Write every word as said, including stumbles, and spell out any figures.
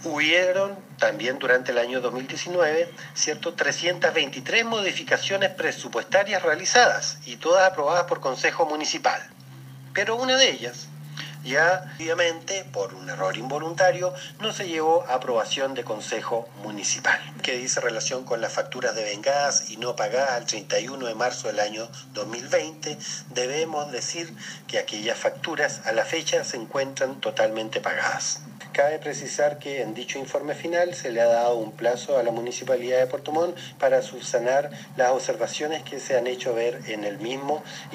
Hubieron también durante el año dos mil diecinueve, ¿cierto?, trescientas veintitrés modificaciones presupuestarias realizadas y todas aprobadas por Consejo Municipal. Pero una de ellas, ya obviamente por un error involuntario, no se llevó a aprobación de Consejo Municipal, que dice relación con las facturas devengadas y no pagadas al treinta y uno de marzo del año dos mil veinte. Debemos decir que aquellas facturas a la fecha se encuentran totalmente pagadas. Cabe precisar que en dicho informe final se le ha dado un plazo a la Municipalidad de Puerto Montt para subsanar las observaciones que se han hecho ver en el mismo